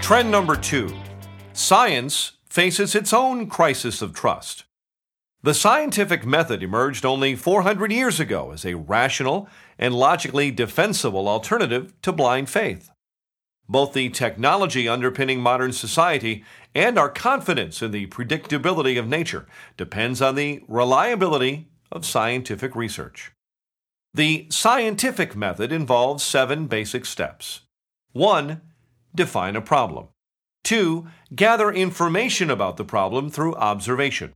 Trend number 2. Science faces its own crisis of trust. The scientific method emerged only 400 years ago as a rational and logically defensible alternative to blind faith. Both the technology underpinning modern society and our confidence in the predictability of nature depends on the reliability of scientific research. The scientific method involves 7 basic steps. 1. Define a problem. 2. Gather information about the problem through observation.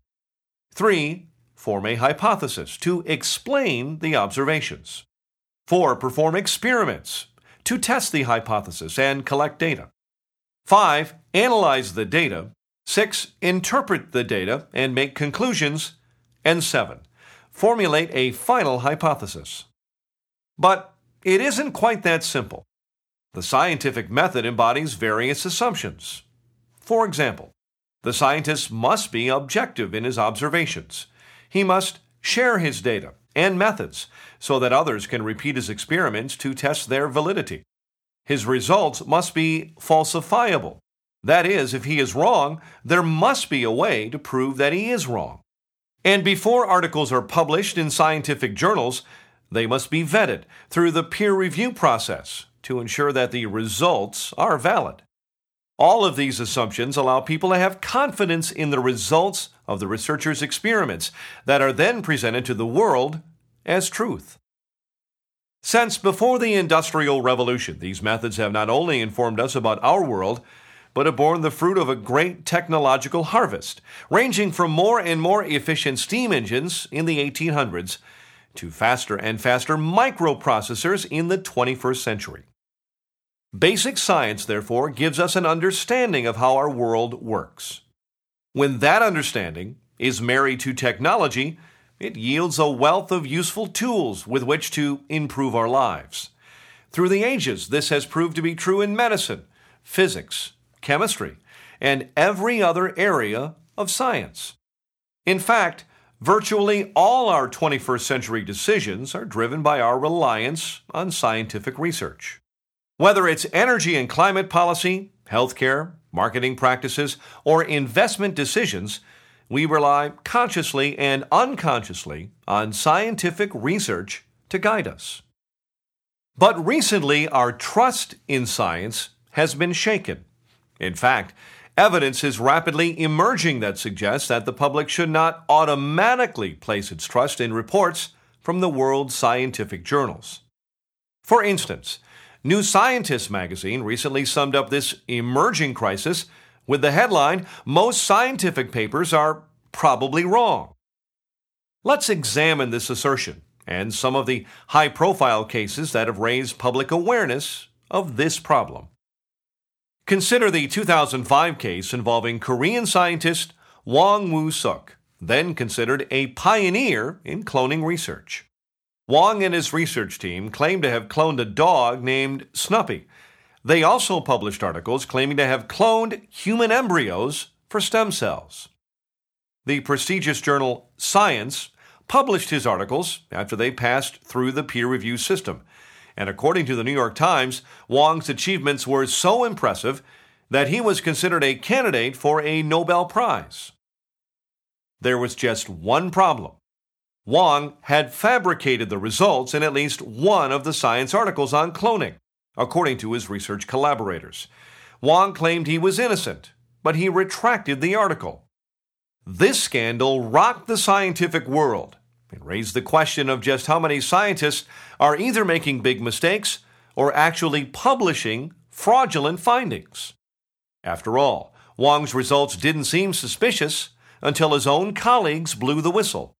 3. Form a hypothesis to explain the observations. 4. Perform experiments to test the hypothesis and collect data. 5. Analyze the data. 6. Interpret the data and make conclusions. And 7. Formulate a final hypothesis. But it isn't quite that simple. The scientific method embodies various assumptions. For example, the scientist must be objective in his observations. He must share his data and methods so that others can repeat his experiments to test their validity. His results must be falsifiable. That is, if he is wrong, there must be a way to prove that he is wrong. And before articles are published in scientific journals, they must be vetted through the peer review process to ensure that the results are valid. All of these assumptions allow people to have confidence in the results of the researchers' experiments that are then presented to the world as truth. Since before the Industrial Revolution, these methods have not only informed us about our world, but have borne the fruit of a great technological harvest, ranging from more and more efficient steam engines in the 1800s to faster and faster microprocessors in the 21st century. Basic science, therefore, gives us an understanding of how our world works. When that understanding is married to technology, it yields a wealth of useful tools with which to improve our lives. Through the ages, this has proved to be true in medicine, physics, chemistry, and every other area of science. In fact, virtually all our 21st century decisions are driven by our reliance on scientific research. Whether it's energy and climate policy, healthcare, marketing practices, or investment decisions, we rely consciously and unconsciously on scientific research to guide us. But recently, our trust in science has been shaken. In fact, evidence is rapidly emerging that suggests that the public should not automatically place its trust in reports from the world's scientific journals. For instance, New Scientist magazine recently summed up this emerging crisis with the headline, "Most scientific papers are probably wrong." Let's examine this assertion and some of the high-profile cases that have raised public awareness of this problem. Consider the 2005 case involving Korean scientist Wong Woo-suk, then considered a pioneer in cloning research. Wong and his research team claimed to have cloned a dog named Snuppy. They also published articles claiming to have cloned human embryos for stem cells. The prestigious journal Science published his articles after they passed through the peer review system. And according to the New York Times, Wong's achievements were so impressive that he was considered a candidate for a Nobel Prize. There was just one problem. Wong had fabricated the results in at least one of the Science articles on cloning, according to his research collaborators. Wong claimed he was innocent, but he retracted the article. This scandal rocked the scientific world and raised the question of just how many scientists are either making big mistakes or actually publishing fraudulent findings. After all, Wong's results didn't seem suspicious until his own colleagues blew the whistle.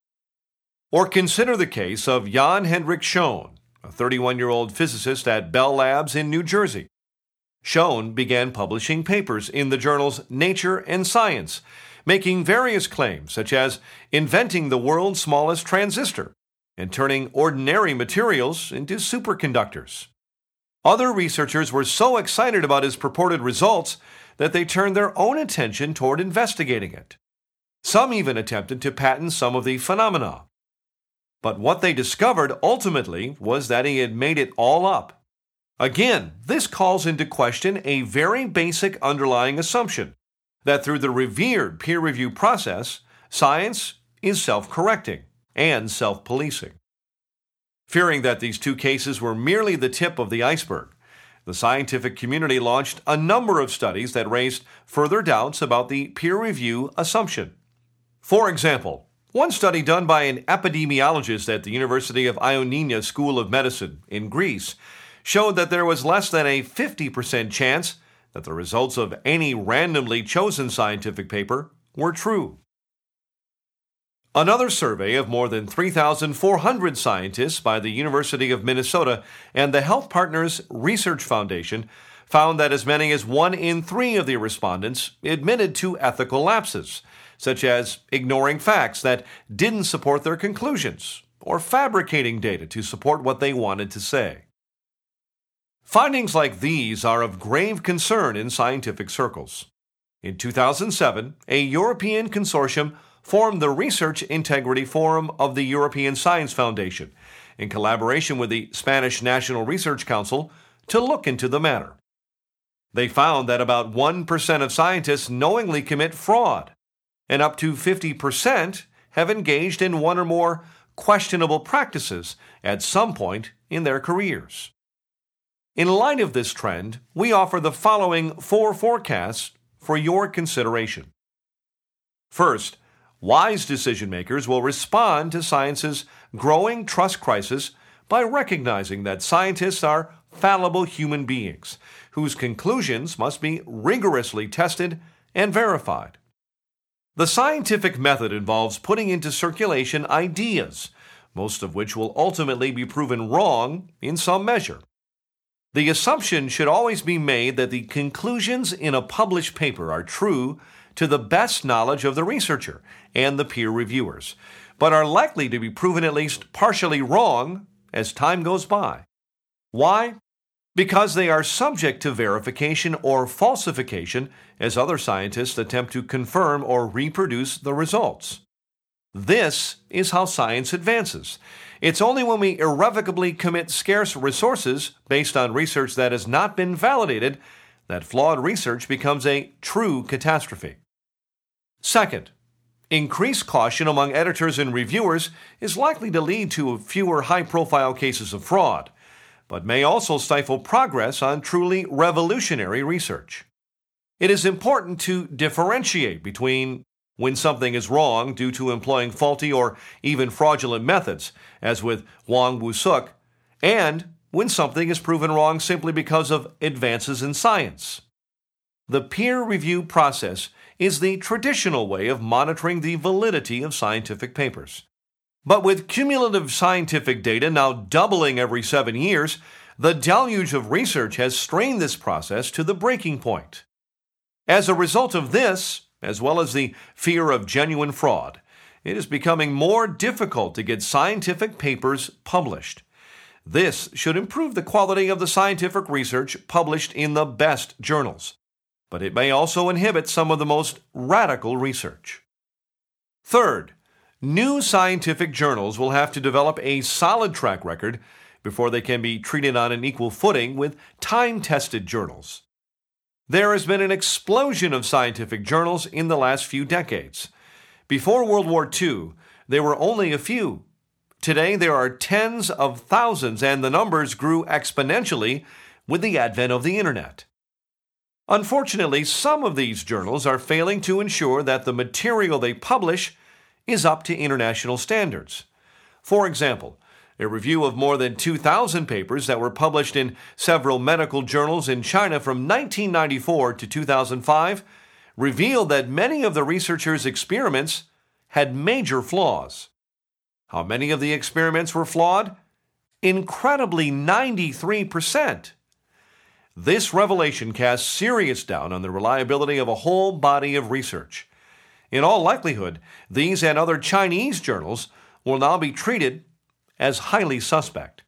Or consider the case of Jan Hendrik Schoen, a 31-year-old physicist at Bell Labs in New Jersey. Schoen began publishing papers in the journals Nature and Science, making various claims such as inventing the world's smallest transistor and turning ordinary materials into superconductors. Other researchers were so excited about his purported results that they turned their own attention toward investigating it. Some even attempted to patent some of the phenomena. But what they discovered ultimately was that he had made it all up. Again, this calls into question a very basic underlying assumption that through the revered peer review process, science is self-correcting and self-policing. Fearing that these two cases were merely the tip of the iceberg, the scientific community launched a number of studies that raised further doubts about the peer review assumption. For example, one study done by an epidemiologist at the University of Ioannina School of Medicine in Greece showed that there was less than a 50% chance that the results of any randomly chosen scientific paper were true. Another survey of more than 3,400 scientists by the University of Minnesota and the Health Partners Research Foundation found that as many as 1 in 3 of the respondents admitted to ethical lapses, such as ignoring facts that didn't support their conclusions or fabricating data to support what they wanted to say. Findings like these are of grave concern in scientific circles. In 2007, a European consortium formed the Research Integrity Forum of the European Science Foundation, in collaboration with the Spanish National Research Council, to look into the matter. They found that about 1% of scientists knowingly commit fraud, and up to 50% have engaged in one or more questionable practices at some point in their careers. In light of this trend, we offer the following 4 forecasts for your consideration. First, wise decision-makers will respond to science's growing trust crisis by recognizing that scientists are fallible human beings whose conclusions must be rigorously tested and verified. The scientific method involves putting into circulation ideas, most of which will ultimately be proven wrong in some measure. The assumption should always be made that the conclusions in a published paper are true to the best knowledge of the researcher and the peer reviewers, but are likely to be proven at least partially wrong as time goes by. Why? Because they are subject to verification or falsification as other scientists attempt to confirm or reproduce the results. This is how science advances. It's only when we irrevocably commit scarce resources based on research that has not been validated that flawed research becomes a true catastrophe. Second, increased caution among editors and reviewers is likely to lead to fewer high-profile cases of fraud, but may also stifle progress on truly revolutionary research. It is important to differentiate between when something is wrong due to employing faulty or even fraudulent methods, as with Wang Wusuk, and when something is proven wrong simply because of advances in science. The peer review process is the traditional way of monitoring the validity of scientific papers. But with cumulative scientific data now doubling every 7 years, the deluge of research has strained this process to the breaking point. As a result of this, as well as the fear of genuine fraud, it is becoming more difficult to get scientific papers published. This should improve the quality of the scientific research published in the best journals, but it may also inhibit some of the most radical research. Third, new scientific journals will have to develop a solid track record before they can be treated on an equal footing with time-tested journals. There has been an explosion of scientific journals in the last few decades. Before World War II, there were only a few. Today, there are tens of thousands, and the numbers grew exponentially with the advent of the Internet. Unfortunately, some of these journals are failing to ensure that the material they publish is up to international standards. For example, a review of more than 2,000 papers that were published in several medical journals in China from 1994 to 2005 revealed that many of the researchers' experiments had major flaws. How many of the experiments were flawed? Incredibly, 93%. This revelation casts serious doubt on the reliability of a whole body of research. In all likelihood, these and other Chinese journals will now be treated as highly suspect.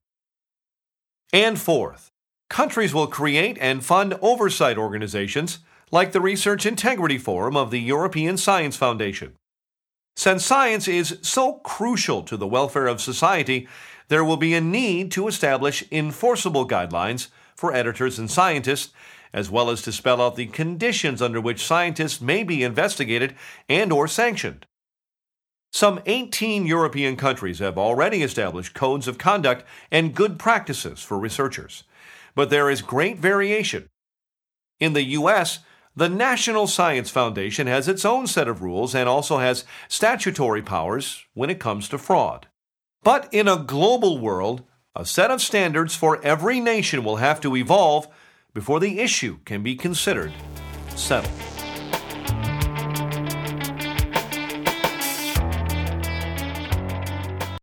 And fourth, countries will create and fund oversight organizations like the Research Integrity Forum of the European Science Foundation. Since science is so crucial to the welfare of society, there will be a need to establish enforceable guidelines for editors and scientists, as well as to spell out the conditions under which scientists may be investigated and/or sanctioned. Some 18 European countries have already established codes of conduct and good practices for researchers, but there is great variation. In the U.S., the National Science Foundation has its own set of rules and also has statutory powers when it comes to fraud. But in a global world, a set of standards for every nation will have to evolve before the issue can be considered settled.